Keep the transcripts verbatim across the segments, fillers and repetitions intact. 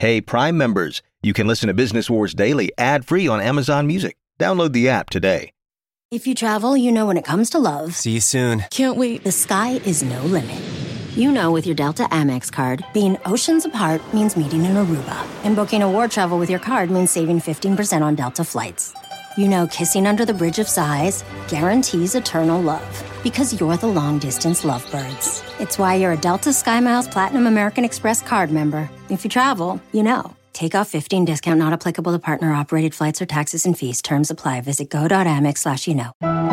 Hey, Prime members, you can listen to Business Wars Daily ad-free on Amazon Music. Download the app today. If you travel, you know when it comes to love. See you soon. Can't wait. The sky is no limit. You know with your Delta Amex card, being oceans apart means meeting in Aruba. And booking a war travel with your card means saving fifteen percent on Delta flights. You know kissing under the Bridge of Sighs guarantees eternal love. Because you're the long-distance lovebirds. It's why you're a Delta SkyMiles Platinum American Express card member. If you travel, you know. Take off fifteen discount not applicable to partner-operated flights or taxes and fees. Terms apply. Visit go.amex slash you know.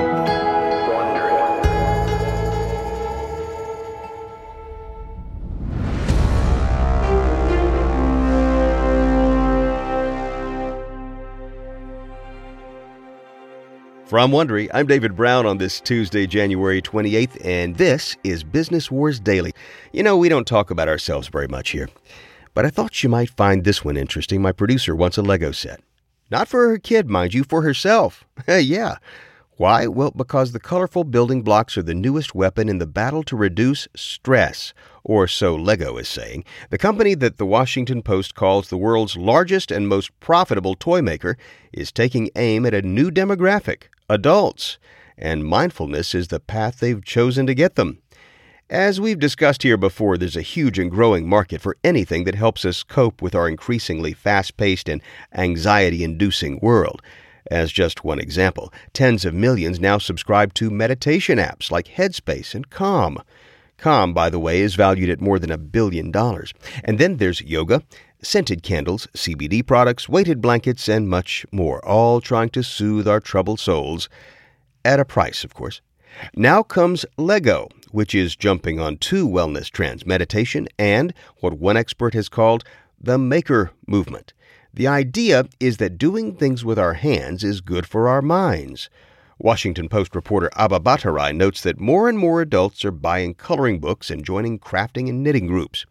From Wondery, I'm David Brown on this Tuesday, January twenty-eighth, and this is Business Wars Daily. You know, we don't talk about ourselves very much here, but I thought you might find this one interesting. My producer wants a Lego set. Not for her kid, mind you, for herself. Yeah. Why? Well, because the colorful building blocks are the newest weapon in the battle to reduce stress, or so Lego is saying. The company that the Washington Post calls the world's largest and most profitable toy maker is taking aim at a new demographic, adults, and mindfulness is the path they've chosen to get them. As we've discussed here before, there's a huge and growing market for anything that helps us cope with our increasingly fast-paced and anxiety-inducing world. As just one example, tens of millions now subscribe to meditation apps like Headspace and Calm. Calm, by the way, is valued at more than a billion dollars. And then there's yoga, scented candles, C B D products, weighted blankets, and much more, all trying to soothe our troubled souls, at a price, of course. Now comes Lego, which is jumping on two wellness trends, meditation and what one expert has called the maker movement. The idea is that doing things with our hands is good for our minds. Washington Post reporter Abba Bhattarai notes that more and more adults are buying coloring books and joining crafting and knitting groups.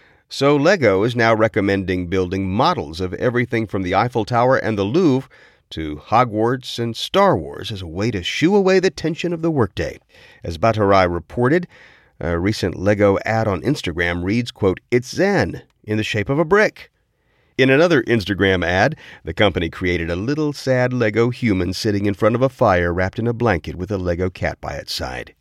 So Lego is now recommending building models of everything from the Eiffel Tower and the Louvre to Hogwarts and Star Wars as a way to shoo away the tension of the workday. As Bhattarai reported, a recent Lego ad on Instagram reads, quote, "It's Zen in the shape of a brick." In another Instagram ad, the company created a little sad Lego human sitting in front of a fire wrapped in a blanket with a Lego cat by its side.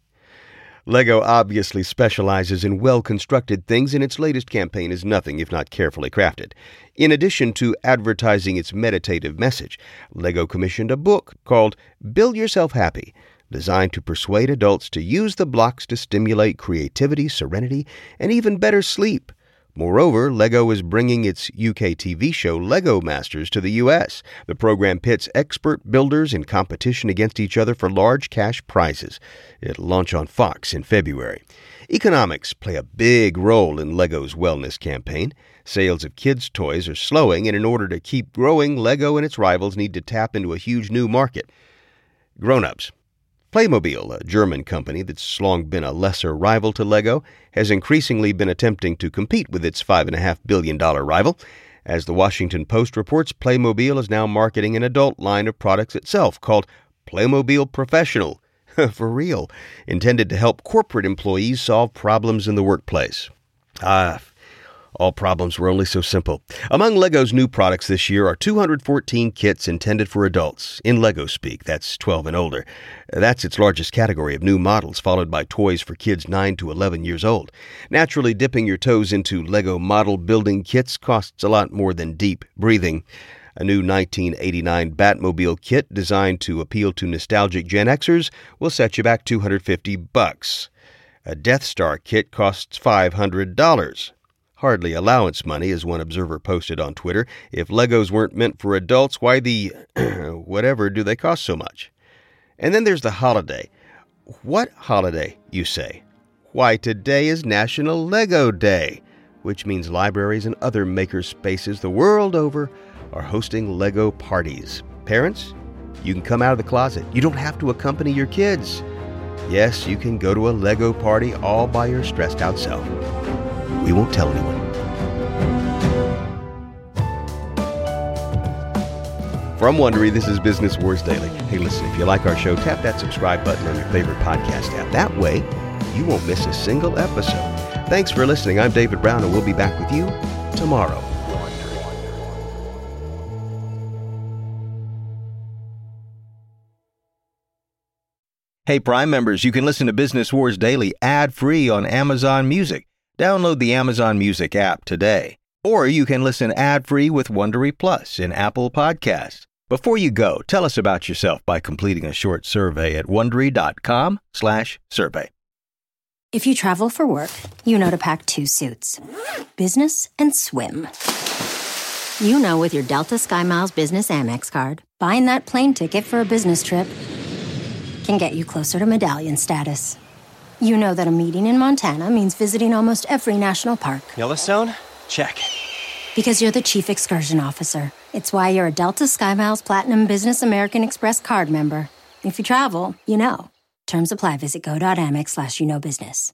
Lego obviously specializes in well-constructed things, and its latest campaign is nothing if not carefully crafted. In addition to advertising its meditative message, Lego commissioned a book called Build Yourself Happy, designed to persuade adults to use the blocks to stimulate creativity, serenity, and even better sleep. Moreover, Lego is bringing its U K T V show Lego Masters to the U S. The program pits expert builders in competition against each other for large cash prizes. It'll launch on Fox in February. Economics play a big role in Lego's wellness campaign. Sales of kids' toys are slowing, and in order to keep growing, Lego and its rivals need to tap into a huge new market. Grown-ups. Playmobil, a German company that's long been a lesser rival to Lego, has increasingly been attempting to compete with its five point five billion dollars rival. As the Washington Post reports, Playmobil is now marketing an adult line of products itself called Playmobil Professional, for real, intended to help corporate employees solve problems in the workplace. Ah, all problems were only so simple. Among Lego's new products this year are two hundred fourteen kits intended for adults. In Lego speak, that's twelve and older. That's its largest category of new models, followed by toys for kids nine to eleven years old. Naturally, dipping your toes into Lego model building kits costs a lot more than deep breathing. A new nineteen eighty-nine Batmobile kit designed to appeal to nostalgic Gen Xers will set you back two hundred fifty bucks. A Death Star kit costs five hundred dollars. Hardly allowance money, as one observer posted on Twitter. If Legos weren't meant for adults, why the whatever do they cost so much? And then there's the holiday. What holiday, you say? Why, today is National Lego Day, which means libraries and other maker spaces the world over are hosting Lego parties. Parents, you can come out of the closet. You don't have to accompany your kids. Yes, you can go to a Lego party all by your stressed out self. We won't tell anyone. From Wondery, this is Business Wars Daily. Hey, listen, if you like our show, tap that subscribe button on your favorite podcast app. That way, you won't miss a single episode. Thanks for listening. I'm David Brown, and we'll be back with you tomorrow. Hey, Prime members, you can listen to Business Wars Daily ad-free on Amazon Music. Download the Amazon Music app today. Or you can listen ad-free with Wondery Plus in Apple Podcasts. Before you go, tell us about yourself by completing a short survey at Wondery.com slash survey. If you travel for work, you know to pack two suits. Business and swim. You know with your Delta SkyMiles Business Amex card, buying that plane ticket for a business trip can get you closer to medallion status. You know that a meeting in Montana means visiting almost every national park. Yellowstone? Check. Because you're the chief excursion officer. It's why you're a Delta SkyMiles Platinum Business American Express card member. If you travel, you know. Terms apply. Visit go.amex slash you know business.